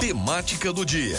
Temática do dia.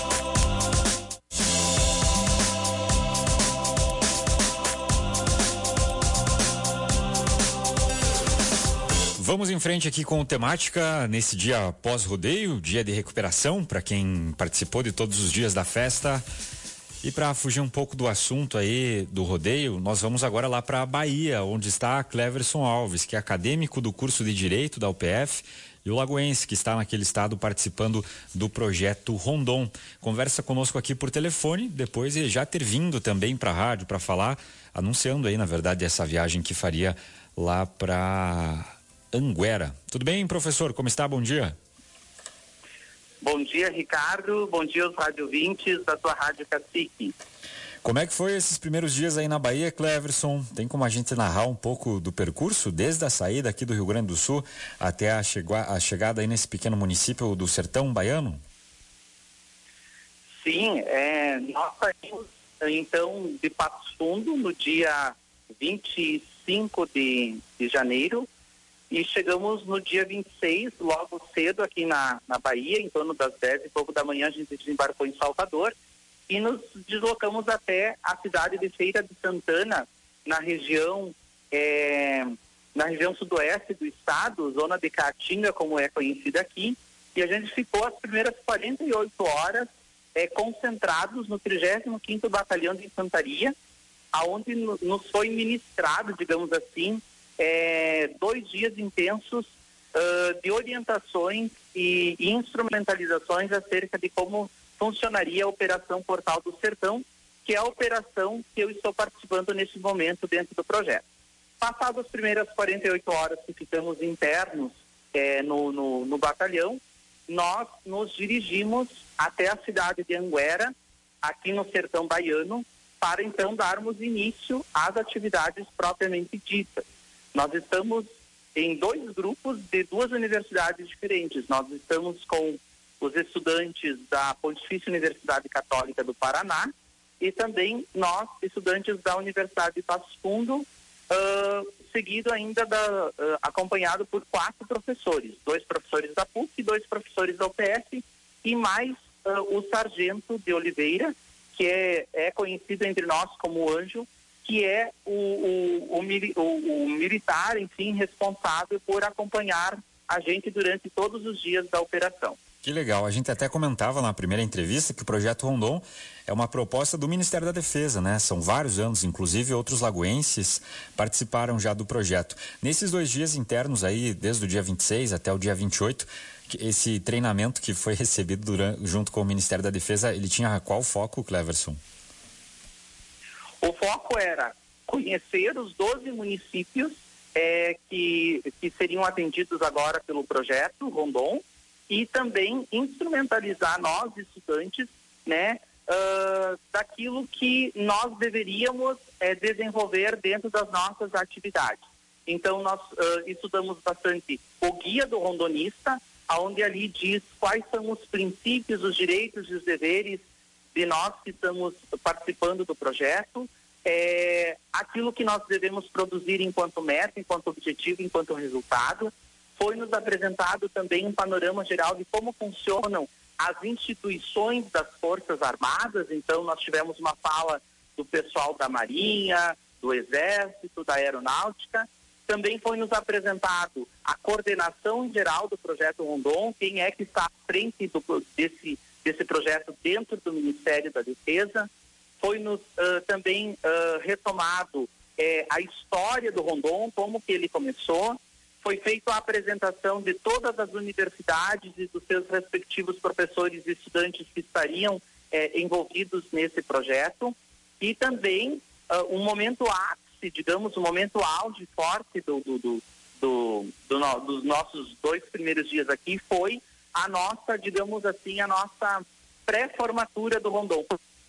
Vamos em frente aqui com temática nesse dia pós-rodeio, dia de recuperação para quem participou de todos os dias da festa. E para fugir um pouco do assunto aí do rodeio, nós vamos agora lá para a Bahia, onde está Cleverson Alves, que é acadêmico do curso de Direito da UPF, e o lagoense, que está naquele estado participando do projeto Rondon. Conversa conosco aqui por telefone, depois de já ter vindo também para a rádio para falar, anunciando aí, na verdade, essa viagem que faria lá para Anguera. Tudo bem, professor? Como está? Bom dia. Bom dia, Ricardo. Bom dia aos rádio ouvintes da sua Rádio Cacique. Como é que foi esses primeiros dias aí na Bahia, Cleverson? Tem como a gente narrar um pouco do percurso, desde a saída aqui do Rio Grande do Sul até a chegada aí nesse pequeno município do sertão baiano? Sim, nós saímos então de Patos Fundo no dia 25 de janeiro e chegamos no dia 26, logo cedo aqui na Bahia, em torno das 10 e pouco da manhã a gente desembarcou em Salvador e nos deslocamos até a cidade de Feira de Santana, na região sudoeste do estado, zona de Caatinga, como é conhecida aqui, e a gente ficou as primeiras 48 horas concentrados no 35º Batalhão de Infantaria, aonde nos foi ministrado, digamos assim, 2 dias intensos de orientações e instrumentalizações acerca de como funcionaria a Operação Portal do Sertão, que é a operação que eu estou participando nesse momento dentro do projeto. Passadas as primeiras 48 horas que ficamos internos no batalhão, nós nos dirigimos até a cidade de Anguera, aqui no sertão baiano, para então darmos início às atividades propriamente ditas. Nós estamos em 2 grupos de 2 universidades diferentes. Nós estamos com os estudantes da Pontifícia Universidade Católica do Paraná e também nós, estudantes da Universidade de Patos Fundo, seguido ainda acompanhado por 4 professores, 2 professores da PUC e 2 professores da UPF e mais o sargento de Oliveira, que é conhecido entre nós como Anjo, que é o militar, enfim, responsável por acompanhar a gente durante todos os dias da operação. Que legal, a gente até comentava na primeira entrevista que o projeto Rondon é uma proposta do Ministério da Defesa, né? São vários anos, inclusive outros lagoenses participaram já do projeto. Nesses 2 dias internos aí, desde o dia 26 até o dia 28, esse treinamento que foi recebido junto com o Ministério da Defesa, ele tinha qual foco, Cleverson? O foco era conhecer os 12 municípios que seriam atendidos agora pelo projeto Rondon e também instrumentalizar nós, estudantes, né, daquilo que nós deveríamos desenvolver dentro das nossas atividades. Então, nós estudamos bastante o guia do rondonista, onde ali diz quais são os princípios, os direitos e os deveres de nós que estamos participando do projeto, aquilo que nós devemos produzir enquanto meta, enquanto objetivo, enquanto resultado. Foi nos apresentado também um panorama geral de como funcionam as instituições das Forças Armadas. Então, nós tivemos uma fala do pessoal da Marinha, do Exército, da Aeronáutica. Também foi nos apresentado a coordenação geral do projeto Rondon, quem é que está à frente desse projeto dentro do Ministério da Defesa. Foi-nos também retomado a história do Rondon, como que ele começou. Foi feita a apresentação de todas as universidades e dos seus respectivos professores e estudantes que estariam envolvidos nesse projeto. E também um momento ápice, digamos, um momento auge forte dos nossos 2 primeiros dias aqui foi a nossa, digamos assim, a nossa pré-formatura do Rondon.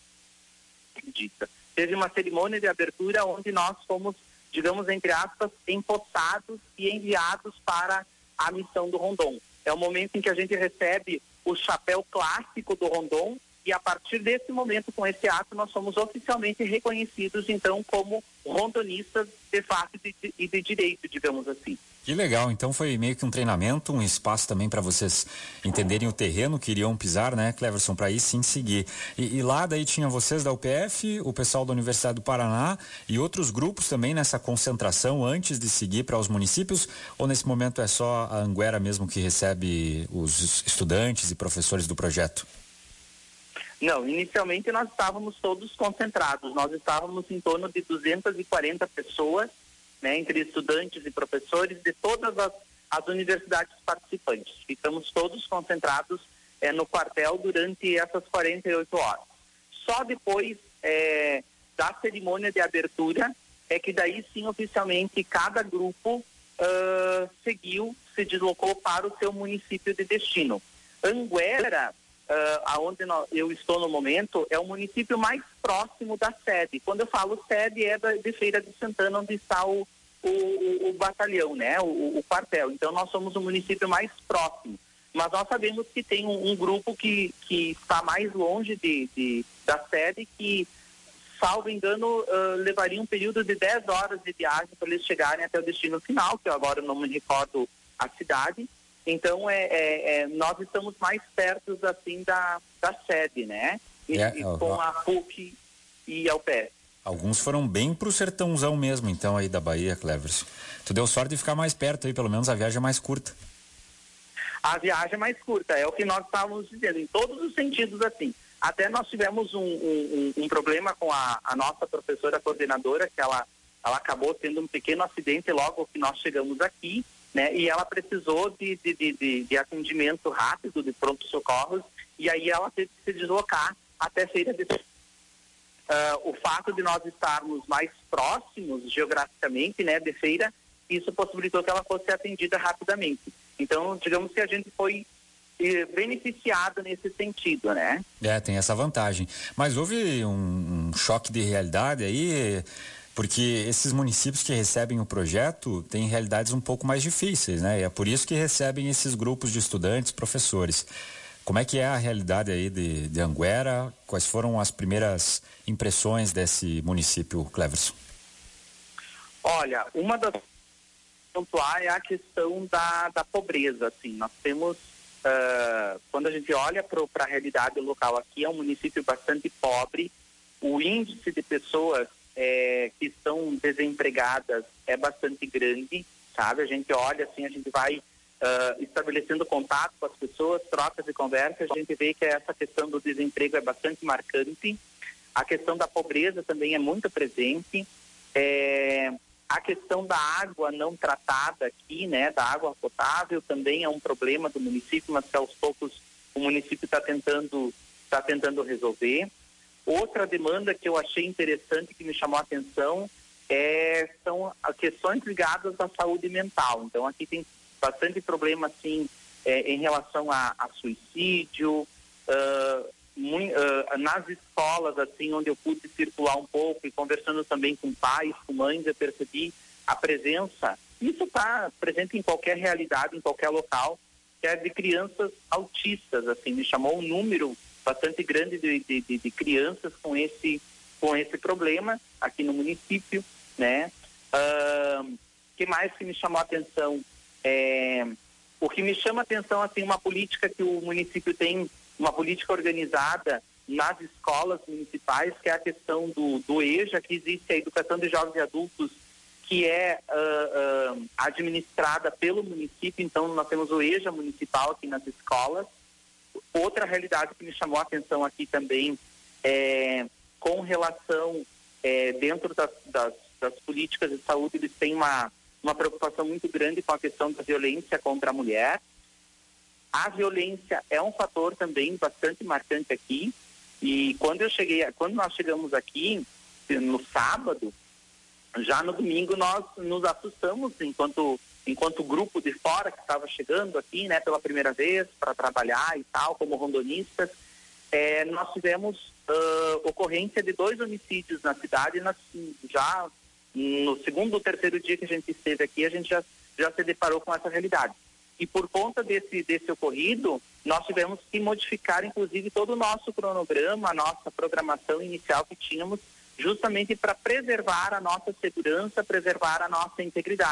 Teve uma cerimônia de abertura onde nós fomos, digamos, entre aspas, empossados e enviados para a missão do Rondon. É o momento em que a gente recebe o chapéu clássico do Rondon e a partir desse momento, com esse ato, nós somos oficialmente reconhecidos, então, como rondonistas de fato e de direito, digamos assim. Que legal, então foi meio que um treinamento, um espaço também para vocês entenderem o terreno que iriam pisar, né, Cleverson, para aí sim seguir. E lá daí tinha vocês da UPF, o pessoal da Universidade do Paraná e outros grupos também nessa concentração antes de seguir para os municípios, ou nesse momento é só a Anguera mesmo que recebe os estudantes e professores do projeto? Não, inicialmente nós estávamos todos concentrados, nós estávamos em torno de 240 pessoas, né, entre estudantes e professores de todas as universidades participantes. Ficamos todos concentrados no quartel durante essas 48 horas. Só depois da cerimônia de abertura é que daí sim oficialmente cada grupo se deslocou para o seu município de destino. Anguera, aonde eu estou no momento, é o município mais próximo da sede. Quando eu falo sede, é de Feira de Santana, onde está o batalhão, né? O quartel. Então, nós somos o município mais próximo. Mas nós sabemos que tem um grupo que está mais longe da sede, que, salvo engano, levaria um período de 10 horas de viagem para eles chegarem até o destino final, que eu agora não me recordo a cidade. Então, nós estamos mais perto, assim, da sede, né? Com a PUC e a UPF. Alguns foram bem pro sertãozão mesmo, então, aí da Bahia, Cleverson. Tu deu sorte de ficar mais perto aí, pelo menos a viagem é mais curta. A viagem é mais curta, é o que nós estávamos dizendo, em todos os sentidos, assim. Até nós tivemos um problema com a nossa professora coordenadora, que ela acabou tendo um pequeno acidente logo que nós chegamos aqui, né? E ela precisou de atendimento rápido, de pronto-socorros, e aí ela teve que se deslocar até Feira de o fato de nós estarmos mais próximos geograficamente, né, de Feira, isso possibilitou que ela fosse atendida rapidamente. Então, digamos que a gente foi beneficiado nesse sentido, né? Tem essa vantagem. Mas houve um choque de realidade aí, porque esses municípios que recebem o projeto têm realidades um pouco mais difíceis, né? E é por isso que recebem esses grupos de estudantes, professores. Como é que é a realidade aí de Anguera? Quais foram as primeiras impressões desse município, Cleverson? Olha, uma das pontuar é a questão da pobreza, assim. Nós temos, quando a gente olha para a realidade local aqui, é um município bastante pobre. O índice de pessoas que estão desempregadas é bastante grande, sabe? A gente olha assim, a gente vai estabelecendo contato com as pessoas, trocas de conversa, a gente vê que essa questão do desemprego é bastante marcante. A questão da pobreza também é muito presente. A questão da água não tratada aqui, né, da água potável, também é um problema do município, mas que aos poucos o município está tentando resolver. Outra demanda que eu achei interessante, que me chamou a atenção, são as questões ligadas à saúde mental. Então, aqui tem bastante problema, assim, em relação a suicídio, nas escolas, assim, onde eu pude circular um pouco e conversando também com pais, com mães, eu percebi a presença. Isso está presente em qualquer realidade, em qualquer local, que é de crianças autistas, assim, me chamou um número bastante grande de crianças com esse problema aqui no município, né? Que mais que me chamou a atenção? O que me chama a atenção, assim, uma política que o município tem, uma política organizada nas escolas municipais, que é a questão do EJA, que existe a Educação de Jovens e Adultos, que é administrada pelo município. Então, nós temos o EJA municipal aqui nas escolas. Outra realidade que me chamou a atenção aqui também com relação, dentro das políticas de saúde, eles têm uma preocupação muito grande com a questão da violência contra a mulher. A violência é um fator também bastante marcante aqui, e quando nós chegamos aqui no sábado, já no domingo nós nos assustamos enquanto grupo de fora que estava chegando aqui, né, pela primeira vez para trabalhar e tal, como rondonistas. Nós tivemos ocorrência de 2 homicídios na cidade, já no segundo ou terceiro dia que a gente esteve aqui, a gente já se deparou com essa realidade. E por conta desse ocorrido, nós tivemos que modificar, inclusive, todo o nosso cronograma, a nossa programação inicial que tínhamos, justamente para preservar a nossa segurança, preservar a nossa integridade.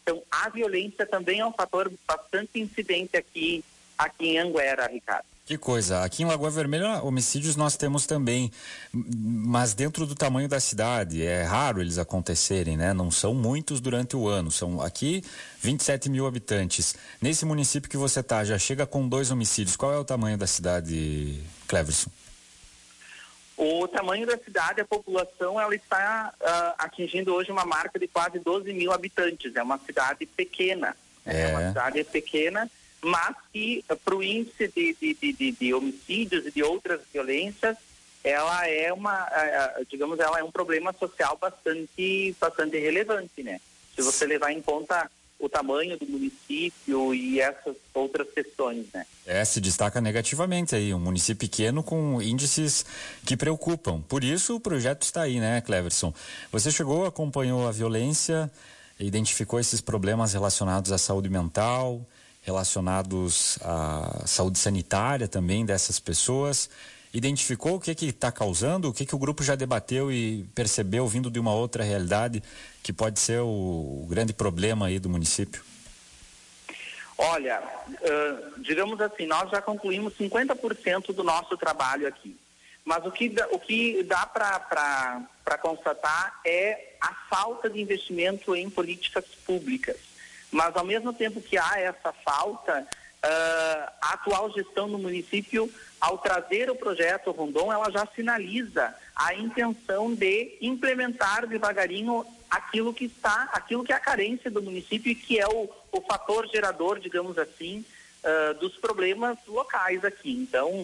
Então, a violência também é um fator bastante incidente aqui em Anguera, Ricardo. Que coisa, aqui em Lagoa Vermelha homicídios nós temos também, mas dentro do tamanho da cidade, é raro eles acontecerem, né? Não são muitos durante o ano, são aqui 27 mil habitantes. Nesse município que você tá, já chega com 2 homicídios, qual é o tamanho da cidade, Cleverson? O tamanho da cidade, a população, ela está atingindo hoje uma marca de quase 12 mil habitantes, é uma cidade pequena, é uma cidade pequena, mas que para o índice de homicídios e de outras violências, ela é ela é um problema social bastante relevante, né? Se você levar em conta o tamanho do município e essas outras questões, né? Se destaca negativamente aí, um município pequeno com índices que preocupam. Por isso o projeto está aí, né, Cleverson? Você chegou, acompanhou a violência, identificou esses problemas relacionados à saúde mental, relacionados à saúde sanitária também dessas pessoas, identificou o que está causando, o que o grupo já debateu e percebeu vindo de uma outra realidade que pode ser o grande problema aí do município? Olha, digamos assim, nós já concluímos 50% do nosso trabalho aqui, mas o que dá para constatar é a falta de investimento em políticas públicas. Mas, ao mesmo tempo que há essa falta, a atual gestão do município, ao trazer o projeto Rondon, ela já sinaliza a intenção de implementar devagarinho aquilo que é a carência do município e que é o fator gerador, digamos assim, dos problemas locais aqui. Então,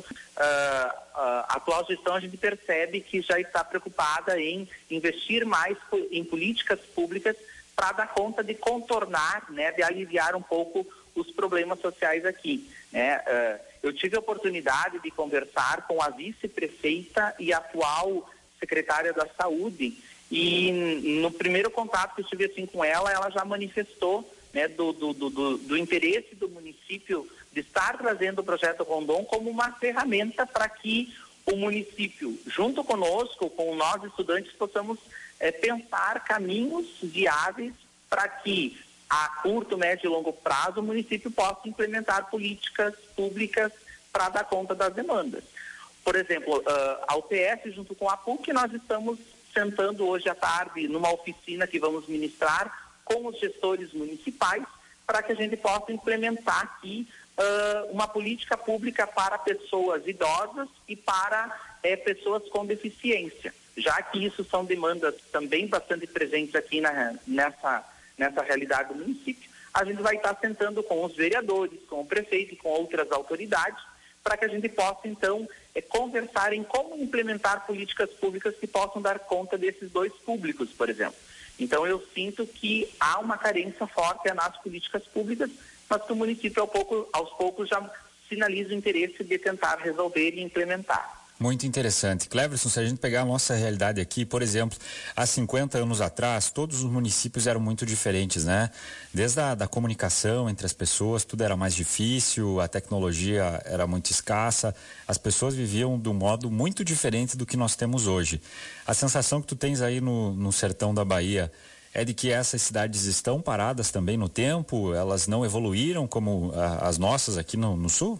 a atual gestão, a gente percebe que já está preocupada em investir mais em políticas públicas para dar conta de contornar, né, de aliviar um pouco os problemas sociais aqui, né? Eu tive a oportunidade de conversar com a vice-prefeita e atual secretária da Saúde e no primeiro contato que eu tive assim com ela já manifestou, né, do interesse do município de estar trazendo o projeto Rondon como uma ferramenta para que o município, junto conosco, com nós estudantes, possamos pensar caminhos viáveis para que a curto, médio e longo prazo o município possa implementar políticas públicas para dar conta das demandas. Por exemplo, a UTS junto com a PUC, nós estamos sentando hoje à tarde numa oficina que vamos ministrar com os gestores municipais para que a gente possa implementar aqui uma política pública para pessoas idosas e para pessoas com deficiência, já que isso são demandas também bastante presentes aqui nessa realidade do município. A gente vai estar sentando com os vereadores, com o prefeito e com outras autoridades para que a gente possa, então, conversar em como implementar políticas públicas que possam dar conta desses dois públicos, por exemplo. Então, eu sinto que há uma carência forte nas políticas públicas, mas que o município, aos poucos, já sinaliza o interesse de tentar resolver e implementar. Muito interessante. Cleverson, se a gente pegar a nossa realidade aqui, por exemplo, há 50 anos atrás, todos os municípios eram muito diferentes, né? Desde a comunicação entre as pessoas, tudo era mais difícil, a tecnologia era muito escassa, as pessoas viviam de um modo muito diferente do que nós temos hoje. A sensação que tu tens aí no sertão da Bahia é de que essas cidades estão paradas também no tempo, elas não evoluíram como as nossas aqui no sul?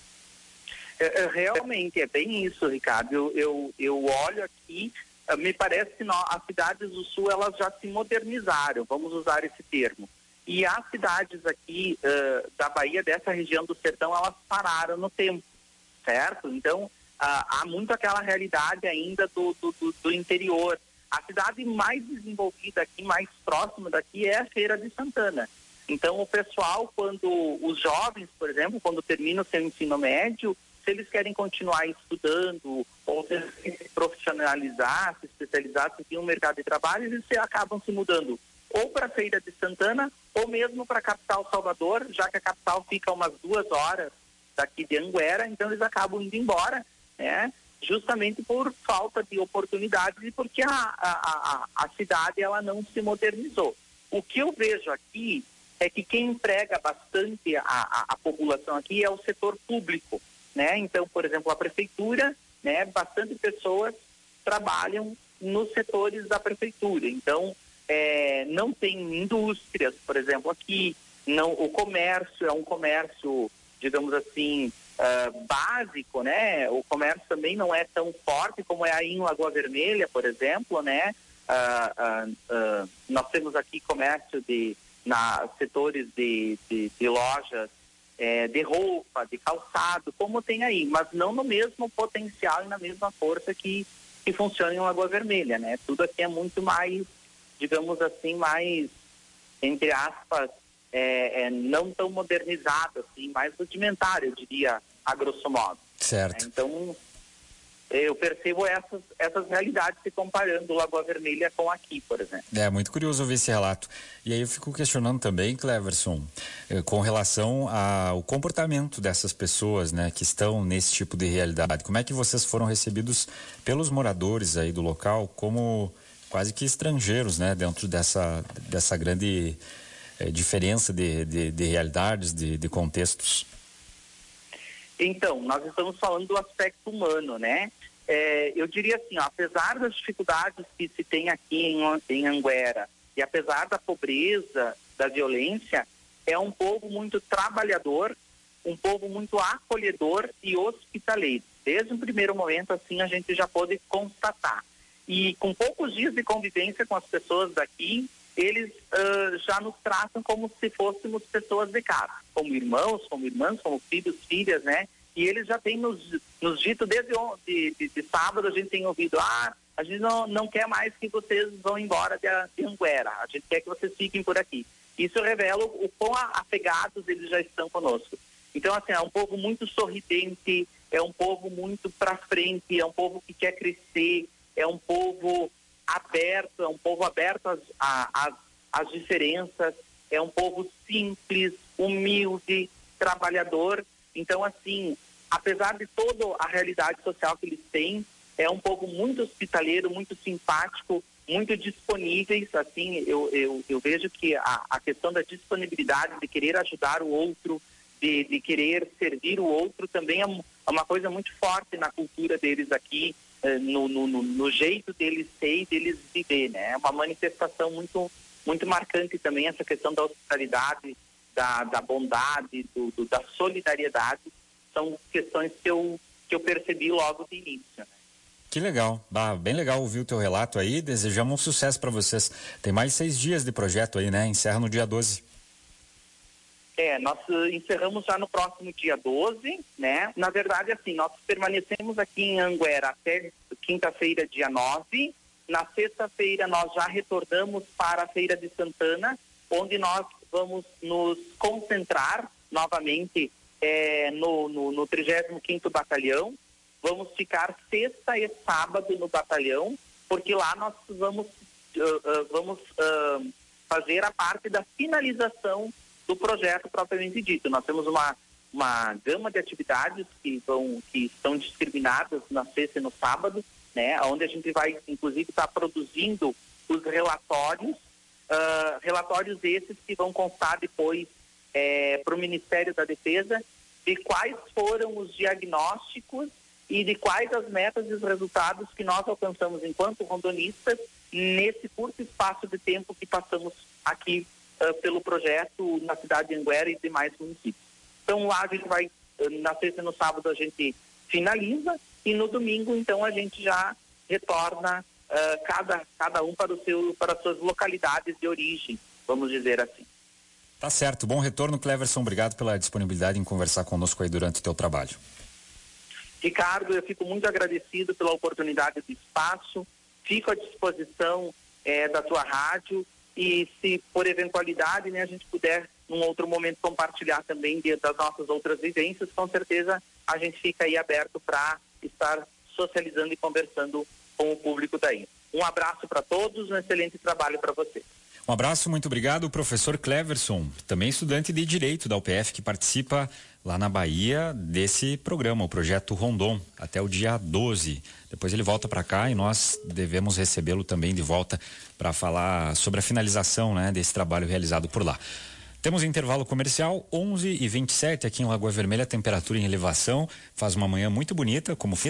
Realmente, é bem isso, Ricardo. Eu olho aqui, me parece que as cidades do sul, elas já se modernizaram, vamos usar esse termo. E as cidades aqui da Bahia, dessa região do sertão, elas pararam no tempo, certo? Então, há muito aquela realidade ainda do interior. A cidade mais desenvolvida aqui, mais próxima daqui, é a Feira de Santana. Então, o pessoal, os jovens, por exemplo, quando terminam o seu ensino médio, se eles querem continuar estudando ou se profissionalizar, se especializar, seguir um mercado de trabalho, eles acabam se mudando ou para a Feira de Santana ou mesmo para a capital Salvador, já que a capital fica umas 2 horas daqui de Anguera, então eles acabam indo embora, né? Justamente por falta de oportunidades e porque a cidade ela não se modernizou. O que eu vejo aqui é que quem emprega bastante a população aqui é o setor público, né? Então, por exemplo, a prefeitura, né, bastante pessoas trabalham nos setores da prefeitura. Então, não tem indústrias, por exemplo, aqui. Não, o comércio é um comércio, digamos assim, básico, né? O comércio também não é tão forte como é aí em Lagoa Vermelha, por exemplo, né? Nós temos aqui comércio setores de lojas de roupa, de calçado, como tem aí, mas não no mesmo potencial e na mesma força que funciona em Lagoa Vermelha, né? Tudo aqui é muito mais, digamos assim, mais, entre aspas, não tão modernizado, assim, mais rudimentar, eu diria, a grosso modo. Certo. Então, eu percebo essas realidades se comparando Lagoa Vermelha com aqui, por exemplo. É muito curioso ouvir esse relato. E aí eu fico questionando também, Cleverson, com relação ao comportamento dessas pessoas, né, que estão nesse tipo de realidade. Como é que vocês foram recebidos pelos moradores aí do local como quase que estrangeiros, né, dentro dessa grande diferença de realidades, de contextos? Então, nós estamos falando do aspecto humano, né? Eu diria assim, apesar das dificuldades que se tem aqui em Anguera e apesar da pobreza, da violência, é um povo muito trabalhador, um povo muito acolhedor e hospitaleiro. Desde o primeiro momento, assim, a gente já pôde constatar. E com poucos dias de convivência com as pessoas daqui, eles já nos tratam como se fôssemos pessoas de casa, como irmãos, como irmãs, como filhos, filhas, né? E eles já têm nos dito desde de sábado, a gente tem ouvido, a gente não quer mais que vocês vão embora de Anguera, a gente quer que vocês fiquem por aqui. Isso revela o quão apegados eles já estão conosco. Então, assim, é um povo muito sorridente, é um povo muito para frente, é um povo que quer crescer, é um povo aberto, às diferenças, é um povo simples, humilde, trabalhador. Então, assim, apesar de toda a realidade social que eles têm, é um povo muito hospitaleiro, muito simpático, muito disponíveis. Assim, eu vejo que a questão da disponibilidade, de querer ajudar o outro, de querer servir o outro, também é uma coisa muito forte na cultura deles aqui, no jeito deles ser e deles viver, né? É uma manifestação muito, muito marcante também essa questão da hospitalidade, da bondade, da solidariedade. São questões que eu percebi logo de início, né? Que legal, bem legal ouvir o teu relato aí, desejamos um sucesso para vocês. Tem mais 6 dias de projeto aí, né? Encerra no dia 12. Nós encerramos já no próximo dia 12, né? Na verdade, assim, nós permanecemos aqui em Anguera até quinta-feira, dia 9. Na sexta-feira, nós já retornamos para a Feira de Santana, onde nós vamos nos concentrar novamente no 35º Batalhão. Vamos ficar sexta e sábado no batalhão, porque lá nós vamos fazer a parte da finalização do projeto propriamente dito. Nós temos uma gama de atividades que estão discriminadas na sexta e no sábado, né? Onde a gente vai, inclusive, estar produzindo os relatórios esses que vão constar depois para o Ministério da Defesa de quais foram os diagnósticos e de quais as metas e os resultados que nós alcançamos enquanto rondonistas nesse curto espaço de tempo que passamos aqui pelo projeto na cidade de Anguera e demais municípios. Então lá a gente vai, na sexta e no sábado a gente finaliza e no domingo então a gente já retorna cada um para as suas localidades de origem, vamos dizer assim. Tá certo, bom retorno, Cleverson, obrigado pela disponibilidade em conversar conosco aí durante o teu trabalho. Ricardo, eu fico muito agradecido pela oportunidade do espaço, fico à disposição da tua rádio e se por eventualidade, né, a gente puder num outro momento compartilhar também das nossas outras vivências, com certeza a gente fica aí aberto para estar socializando e conversando com o público daí. Um abraço para todos, um excelente trabalho para você. Um abraço, muito obrigado, professor Cleverson, também estudante de Direito da UPF, que participa lá na Bahia desse programa, o Projeto Rondon, até o dia 12. Depois ele volta para cá e nós devemos recebê-lo também de volta para falar sobre a finalização, né, desse trabalho realizado por lá. Temos intervalo comercial, 11h27 aqui em Lagoa Vermelha, temperatura em elevação, faz uma manhã muito bonita, como